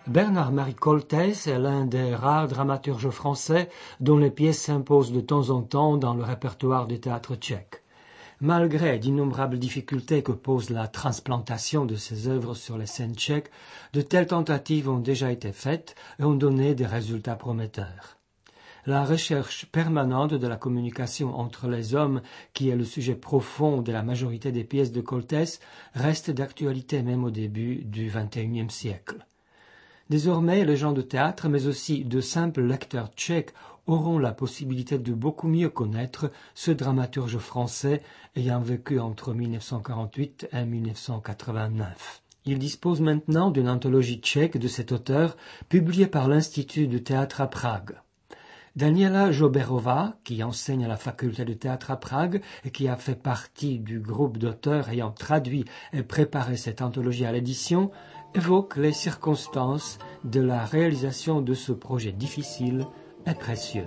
Bernard-Marie Coltès est l'un des rares dramaturges français dont les pièces s'imposent de temps en temps dans le répertoire du théâtre tchèque. Malgré d'innombrables difficultés que pose la transplantation de ses œuvres sur les scènes tchèques, de telles tentatives ont déjà été faites et ont donné des résultats prometteurs. La recherche permanente de la communication entre les hommes, qui est le sujet profond de la majorité des pièces de Coltès, reste d'actualité même au début du XXIe siècle. Désormais, les gens de théâtre, mais aussi de simples lecteurs tchèques, auront la possibilité de beaucoup mieux connaître ce dramaturge français ayant vécu entre 1948 et 1989. Il dispose maintenant d'une anthologie tchèque de cet auteur, publiée par l'Institut du théâtre à Prague. Daniela Joberova, qui enseigne à la faculté de théâtre à Prague et qui a fait partie du groupe d'auteurs ayant traduit et préparé cette anthologie à l'édition, évoque les circonstances de la réalisation de ce projet difficile et précieux.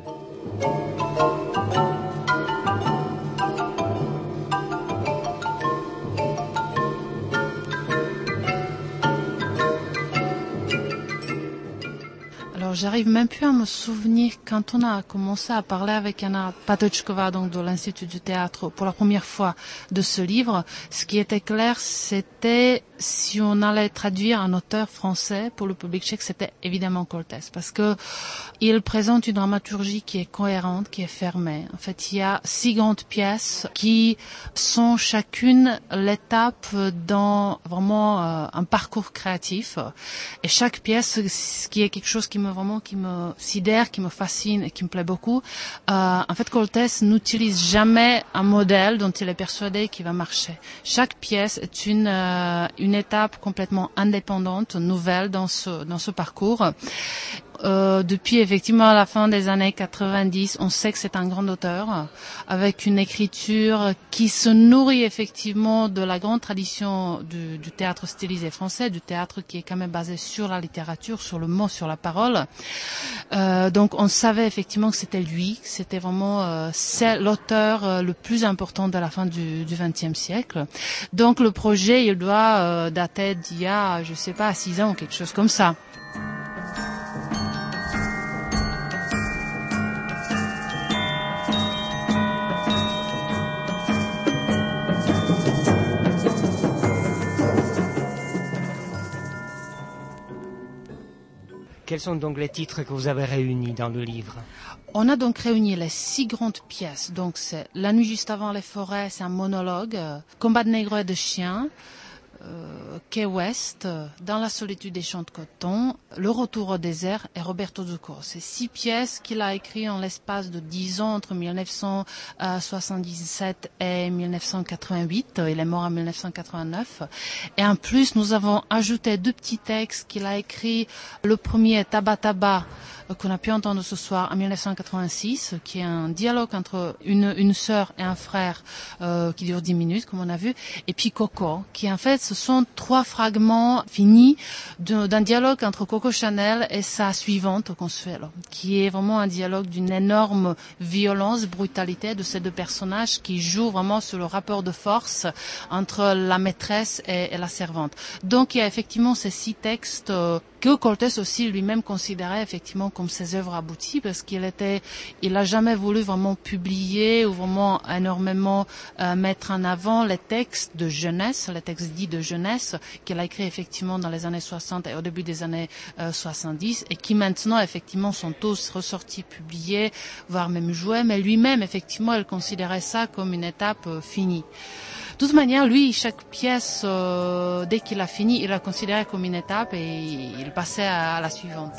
Alors, j'arrive même plus à me souvenir quand on a commencé à parler avec Anna Patočková, donc de l'Institut du théâtre, pour la première fois de ce livre. Ce qui était clair, c'était si on allait traduire un auteur français pour le public tchèque, c'était évidemment Coltès, parce que il présente une dramaturgie qui est cohérente, qui est fermée. En fait, il y a 6 grandes pièces qui sont chacune l'étape dans vraiment un parcours créatif. Et chaque pièce, ce qui est quelque chose qui me sidère, qui me fascine et qui me plaît beaucoup. En fait, Coltès n'utilise jamais un modèle dont il est persuadé qu'il va marcher. Chaque pièce est une étape complètement indépendante, nouvelle dans ce parcours. Depuis effectivement la fin des années 90, on sait que c'est un grand auteur avec une écriture qui se nourrit effectivement de la grande tradition du théâtre stylisé français, du théâtre qui est quand même basé sur la littérature, sur le mot, sur la parole. Donc on savait effectivement que c'était lui, que c'était vraiment c'est l'auteur le plus important de la fin du XXe siècle. Donc le projet, il doit dater d'il y a, je sais pas, 6 ans ou quelque chose comme ça. Quels sont donc les titres que vous avez réunis dans le livre? On a donc réuni les 6 grandes pièces. Donc c'est La nuit juste avant les forêts, c'est un monologue. Combat de nègres et de chiens. Key West, Dans la solitude des champs de coton, Le retour au désert et Roberto Zucco. C'est 6 pièces qu'il a écrites en l'espace de 10 ans entre 1977 et 1988. Il est mort en 1989. Et en plus, nous avons ajouté 2 petits textes qu'il a écrits. Le premier, Tabac Tabac, qu'on a pu entendre ce soir en 1986, qui est un dialogue entre une sœur et un frère qui dure 10 minutes, comme on a vu, et puis Coco, qui en fait, ce sont 3 fragments finis d'un dialogue entre Coco Chanel et sa suivante, Consuelo, qui est vraiment un dialogue d'une énorme violence, brutalité de ces 2 personnages qui jouent vraiment sur le rapport de force entre la maîtresse et la servante. Donc il y a effectivement ces 6 textes que Coltès aussi lui-même considérait effectivement comme ses œuvres abouties, parce il a jamais voulu vraiment publier ou vraiment énormément mettre en avant les textes de jeunesse, les textes dits de jeunesse qu'il a écrits effectivement dans les années 60 et au début des années 70 et qui maintenant effectivement sont tous ressortis, publiés, voire même joués, mais lui-même effectivement il considérait ça comme une étape finie. De toute manière, lui, chaque pièce, dès qu'il a fini, il la considérait comme une étape et il passait à la suivante.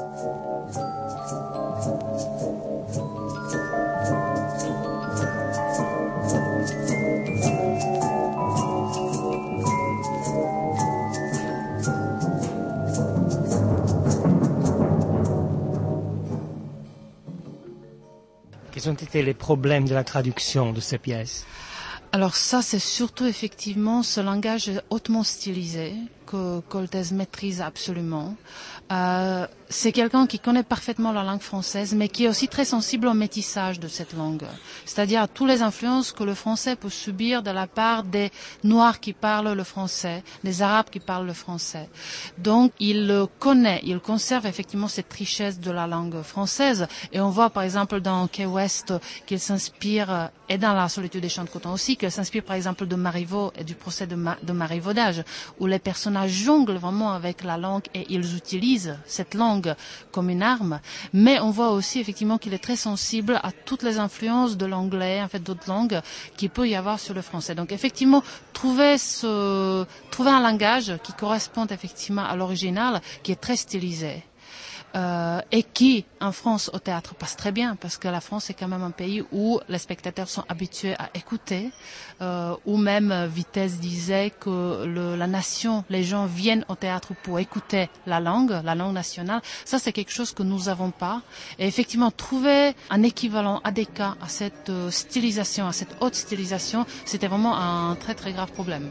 Quels ont été les problèmes de la traduction de ces pièces? Alors ça, c'est surtout effectivement ce langage hautement stylisé que Koltès maîtrise absolument. C'est quelqu'un qui connaît parfaitement la langue française, mais qui est aussi très sensible au métissage de cette langue. C'est-à-dire à toutes les influences que le français peut subir de la part des Noirs qui parlent le français, des Arabes qui parlent le français. Donc, il connaît, il conserve effectivement cette richesse de la langue française. Et on voit par exemple dans Key West qu'il s'inspire, et dans La solitude des champs de coton aussi, qu'il s'inspire par exemple de Marivaux et du procès de marivaudage, où les personnages jonglent vraiment avec la langue et ils utilisent cette langue comme une arme. Mais on voit aussi effectivement qu'il est très sensible à toutes les influences de l'anglais, en fait d'autres langues, qu'il peut y avoir sur le français. Donc effectivement, trouver un langage qui correspond effectivement à l'original, qui est très stylisé. Et qui, en France, au théâtre, passe très bien, parce que la France est quand même un pays où les spectateurs sont habitués à écouter, où même Vitesse disait que la nation, les gens viennent au théâtre pour écouter la langue nationale. Ça, c'est quelque chose que nous n'avons pas. Et effectivement, trouver un équivalent adéquat à cette stylisation, à cette haute stylisation, c'était vraiment un très très grave problème.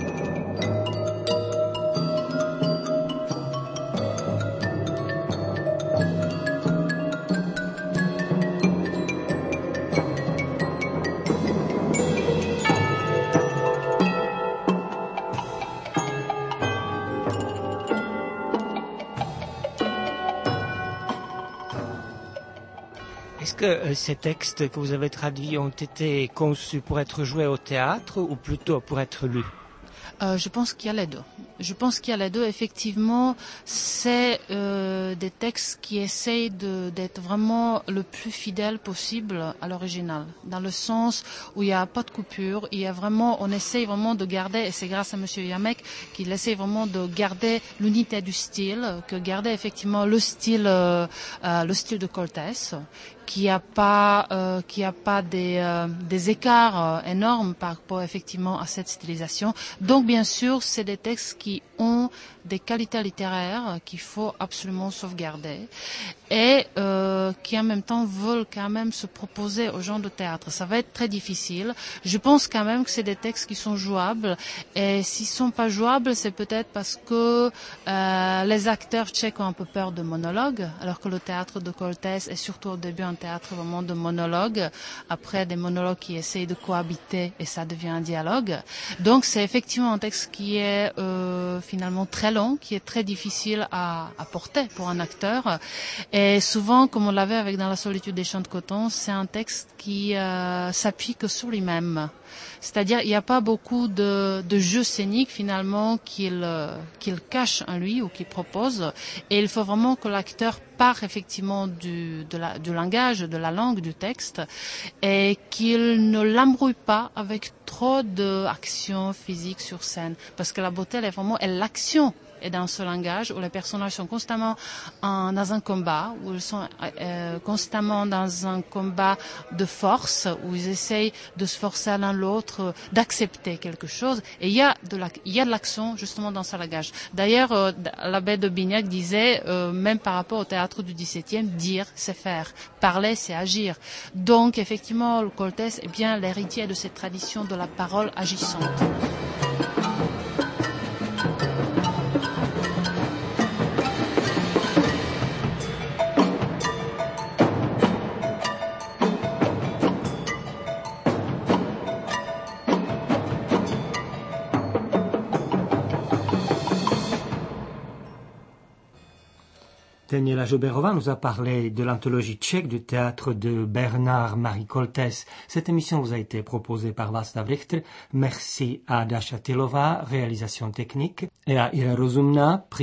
Est-ce que ces textes que vous avez traduits ont été conçus pour être joués au théâtre ou plutôt pour être lus ? Je pense qu'il y a les deux. Effectivement, c'est des textes qui essayent d'être vraiment le plus fidèle possible à l'original, dans le sens où il n'y a pas de coupure, on essaye vraiment de garder, et c'est grâce à Monsieur Yamek qu'il essaye vraiment de garder l'unité du style, que garder effectivement le style de Koltès, qui a pas des écarts énormes par rapport effectivement à cette stylisation. Donc bien sûr, c'est des textes qui ont des qualités littéraires qu'il faut absolument sauvegarder et qui en même temps veulent quand même se proposer aux gens de théâtre. Ça va être très difficile. Je pense quand même que c'est des textes qui sont jouables, et s'ils sont pas jouables, c'est peut-être parce que les acteurs tchèques ont un peu peur de monologues, alors que le théâtre de Koltès est surtout au début un théâtre vraiment de monologues, après des monologues qui essayent de cohabiter et ça devient un dialogue. Donc c'est effectivement un texte qui est finalement très long, qui est très difficile à porter pour un acteur. Et souvent, comme on l'avait avec Dans la solitude des champs de coton, c'est un texte qui s'appuie que sur lui-même. C'est-à-dire, il n'y a pas beaucoup de jeux scéniques finalement qu'il cache en lui ou qu'il propose. Et il faut vraiment que l'acteur part effectivement du langage, de la langue du texte, et qu'il ne l'embrouille pas avec trop d'actions physiques sur scène. Parce que la beauté, elle est vraiment l'action. Et dans ce langage où les personnages sont constamment dans un combat, où ils sont constamment dans un combat de force, où ils essayent de se forcer l'un l'autre, d'accepter quelque chose. Et il y a de l'action justement dans ce langage. D'ailleurs, l'abbé de Bignac disait, même par rapport au théâtre du XVIIe, dire c'est faire, parler c'est agir. Donc effectivement, le Koltès est bien l'héritier de cette tradition de la parole agissante. Daniela Joberova nous a parlé de l'anthologie tchèque du théâtre de Bernard-Marie Koltès. Cette émission vous a été proposée par Václav Richter. Merci à Dasha Tilová, réalisation technique, et à Ira Rozumná,